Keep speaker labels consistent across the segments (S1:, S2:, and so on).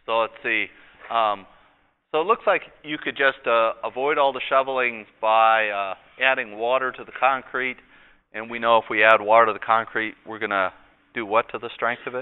S1: So let's see. So it looks like you could just avoid all the shoveling by adding water to the concrete. And we know if we add water to the concrete, we're going to do what to the strength of it?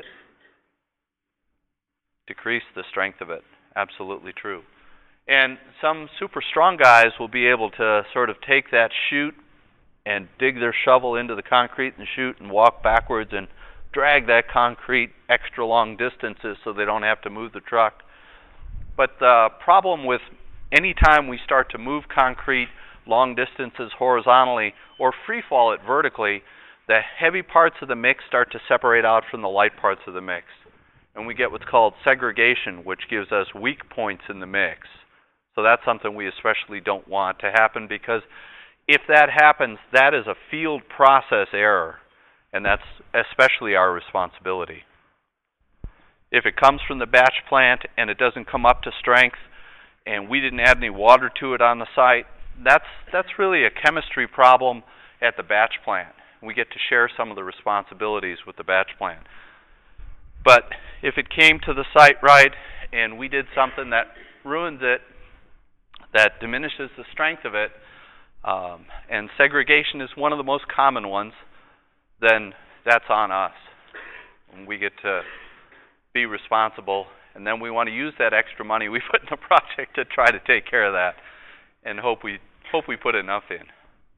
S1: Decrease the strength of it. Absolutely true. And some super strong guys will be able to sort of take that chute and dig their shovel into the concrete and chute and walk backwards and drag that concrete extra long distances so they don't have to move the truck. But the problem with any time we start to move concrete long distances horizontally or free fall it vertically, the heavy parts of the mix start to separate out from the light parts of the mix. And we get what's called segregation, which gives us weak points in the mix. So that's something we especially don't want to happen, because if that happens, that is a field process error, and that's especially our responsibility. If it comes from the batch plant and it doesn't come up to strength and we didn't add any water to it on the site, that's really a chemistry problem at the batch plant. We get to share some of the responsibilities with the batch plant. But if it came to the site right and we did something that ruins it, that diminishes the strength of it, and segregation is one of the most common ones, then that's on us. And we get to be responsible, and then we want to use that extra money we put in the project to try to take care of that, and hope we put enough in.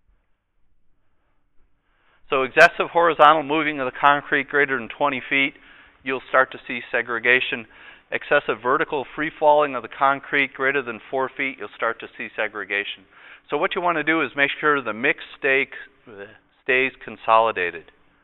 S1: So excessive horizontal moving of the concrete greater than 20 feet, you'll start to see segregation. Excessive vertical free falling of the concrete greater than 4 feet, you'll start to see segregation. So what you want to do is make sure the mix stays consolidated.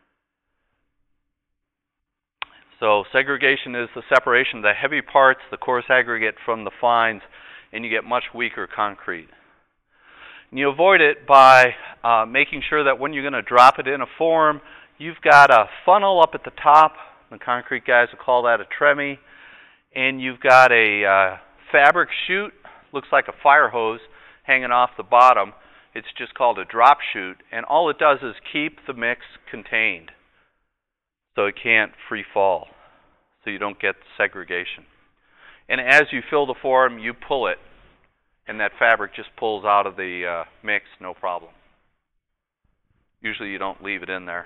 S1: So segregation is the separation of the heavy parts, the coarse aggregate, from the fines, and you get much weaker concrete. And you avoid it by making sure that when you're going to drop it in a form, you've got a funnel up at the top. The concrete guys will call that a tremie. And you've got a fabric chute, looks like a fire hose, hanging off the bottom. It's just called a drop chute. And all it does is keep the mix contained so it can't free fall, so you don't get segregation. And as you fill the form, you pull it, and that fabric just pulls out of the mix, no problem. Usually you don't leave it in there.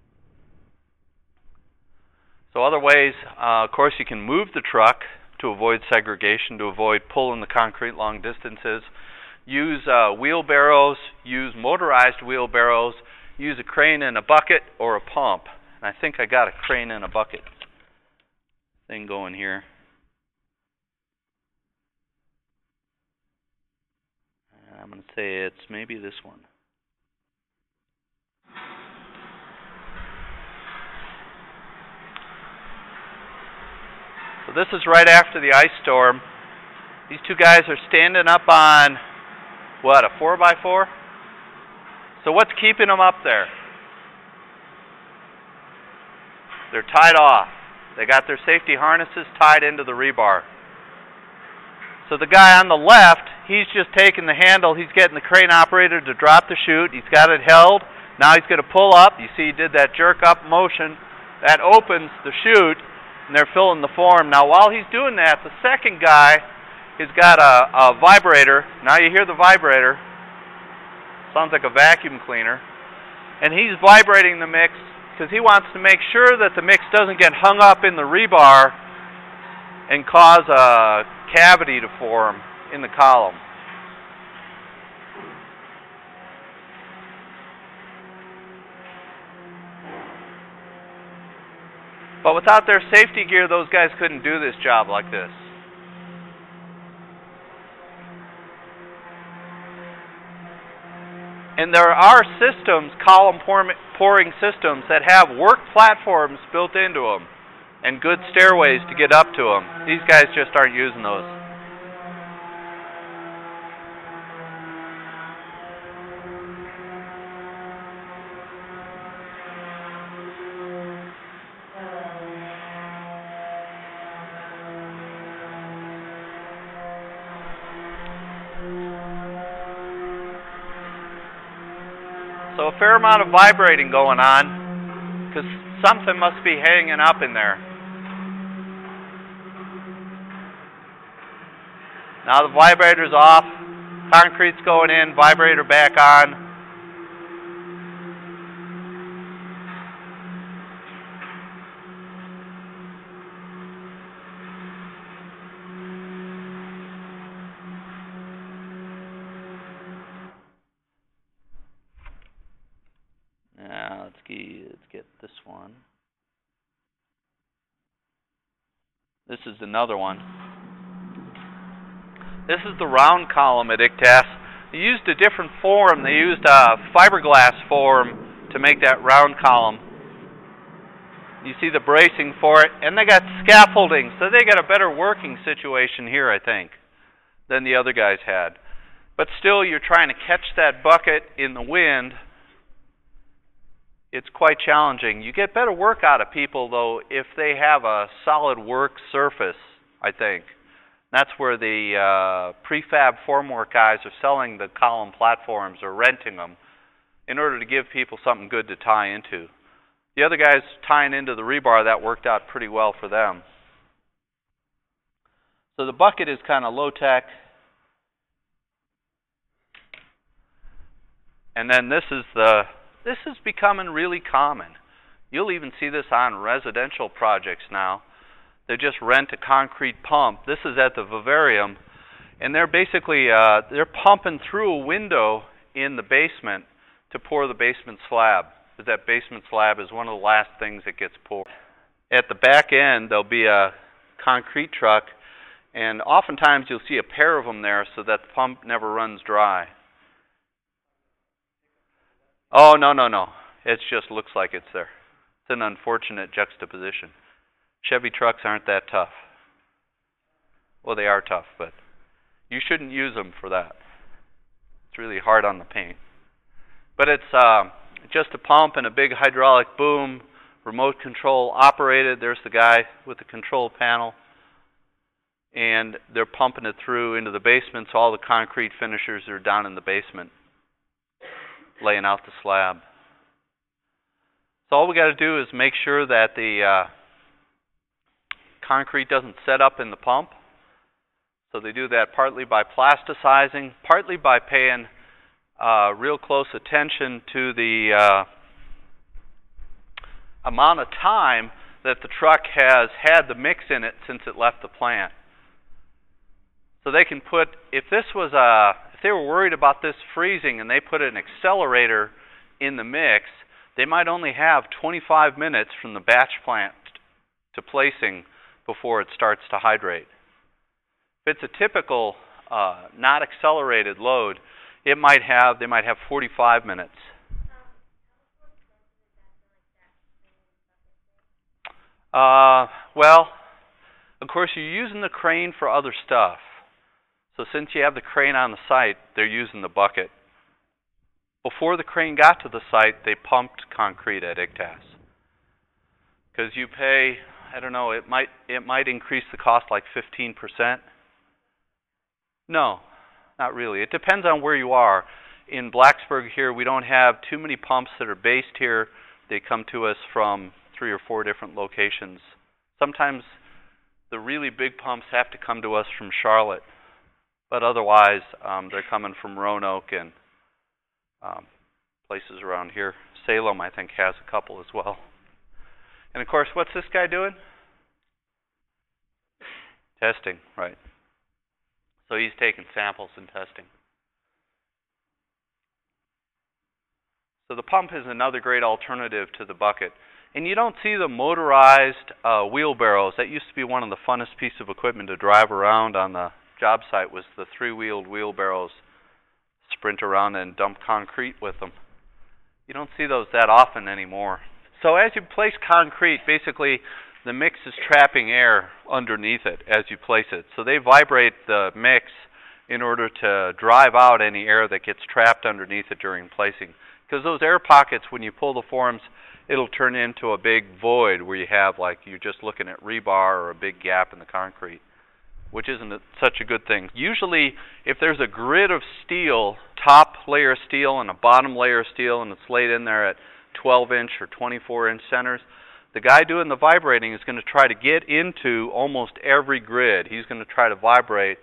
S1: So other ways, of course, you can move the truck to avoid segregation, to avoid pulling the concrete long distances. Use wheelbarrows, use motorized wheelbarrows, use a crane and a bucket or a pump. And I think I got a crane and a bucket thing going here. I'm going to say it's maybe this one. So this is right after the ice storm. These two guys are standing up on, what, a 4x4? So what's keeping them up there? They're tied off. They got their safety harnesses tied into the rebar. So the guy on the left, he's just taking the handle. He's getting the crane operator to drop the chute. He's got it held. Now he's going to pull up. You see he did that jerk up motion. That opens the chute, and they're filling the form. Now while he's doing that, the second guy has got a vibrator. Now you hear the vibrator. Sounds like a vacuum cleaner. And he's vibrating the mix because he wants to make sure that the mix doesn't get hung up in the rebar and cause a cavity to form in the column. But without their safety gear, those guys couldn't do this job like this. And there are systems, column pouring systems, that have work platforms built into them and good stairways to get up to them. These guys just aren't using those. So a fair amount of vibrating going on, because something must be hanging up in there. Now the vibrator's off, concrete's going in, vibrator back on. Now let's get this one. This is another one. This is the round column at ICTAS. They used a different form. They used a fiberglass form to make that round column. You see the bracing for it, and they got scaffolding, so they got a better working situation here, I think, than the other guys had. But still, you're trying to catch that bucket in the wind. It's quite challenging. You get better work out of people, though, if they have a solid work surface, I think. That's where the prefab formwork guys are selling the column platforms or renting them in order to give people something good to tie into. The other guys tying into the rebar, that worked out pretty well for them. So the bucket is kind of low-tech. And then this is becoming really common. You'll even see this on residential projects now. They just rent a concrete pump. This is at the vivarium, and they're basically they're pumping through a window in the basement to pour the basement slab. Because that basement slab is one of the last things that gets poured. At the back end, there'll be a concrete truck, and oftentimes you'll see a pair of them there so that the pump never runs dry. Oh, no. It just looks like it's there. It's an unfortunate juxtaposition. Chevy trucks aren't that tough. Well, they are tough, but you shouldn't use them for that. It's really hard on the paint. But it's just a pump and a big hydraulic boom, remote control operated. There's the guy with the control panel. And they're pumping it through into the basement, so all the concrete finishers are down in the basement, laying out the slab. So all we got to do is make sure that the concrete doesn't set up in the pump. So they do that partly by plasticizing, partly by paying real close attention to the amount of time that the truck has had the mix in it since it left the plant. So they can put, if they were worried about this freezing and they put an accelerator in the mix, they might only have 25 minutes from the batch plant to placing before it starts to hydrate. If it's a typical not accelerated load, they might have 45 minutes. Well, of course, you're using the crane for other stuff. So since you have the crane on the site, they're using the bucket. Before the crane got to the site, they pumped concrete at ICTAS. Because you pay, I don't know, it might increase the cost like 15%. No, not really. It depends on where you are. In Blacksburg here, we don't have too many pumps that are based here. They come to us from 3 or 4 different locations. Sometimes the really big pumps have to come to us from Charlotte. But otherwise, they're coming from Roanoke and places around here. Salem, I think, has a couple as well. And of course, what's this guy doing? Testing, right. So he's taking samples and testing. So the pump is another great alternative to the bucket. And you don't see the motorized wheelbarrows. That used to be one of the funnest pieces of equipment to drive around on the job site, was the 3-wheeled wheelbarrows. Sprint around and dump concrete with them. You don't see those that often anymore. So as you place concrete, basically the mix is trapping air underneath it as you place it. So they vibrate the mix in order to drive out any air that gets trapped underneath it during placing. Because those air pockets, when you pull the forms, it'll turn into a big void where you have, like, you're just looking at rebar or a big gap in the concrete, which isn't such a good thing. Usually, if there's a grid of steel, top layer of steel and a bottom layer of steel, and it's laid in there at 12-inch or 24-inch centers, the guy doing the vibrating is going to try to get into almost every grid. He's going to try to vibrate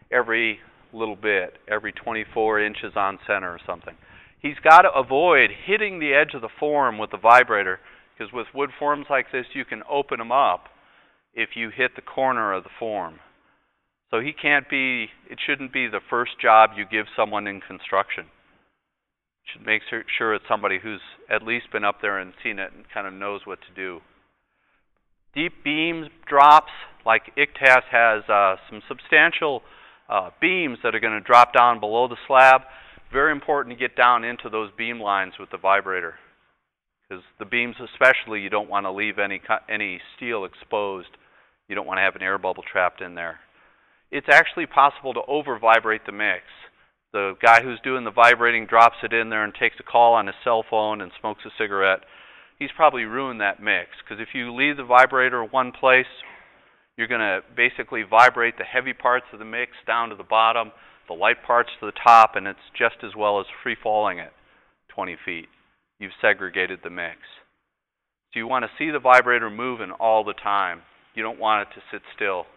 S1: every little bit, every 24 inches on center or something. He's got to avoid hitting the edge of the form with the vibrator, because with wood forms like this, you can open them up if you hit the corner of the form. So it shouldn't be the first job you give someone in construction. You should make sure it's somebody who's at least been up there and seen it and kind of knows what to do. Deep beam drops, like ICTAS has some substantial beams that are going to drop down below the slab. Very important to get down into those beam lines with the vibrator, because the beams especially, you don't want to leave any steel exposed. You don't want to have an air bubble trapped in there. It's actually possible to over-vibrate the mix. The guy who's doing the vibrating drops it in there and takes a call on his cell phone and smokes a cigarette. He's probably ruined that mix, because if you leave the vibrator one place, you're going to basically vibrate the heavy parts of the mix down to the bottom, the light parts to the top, and it's just as well as free-falling at 20 feet. You've segregated the mix. So you want to see the vibrator moving all the time. You don't want it to sit still.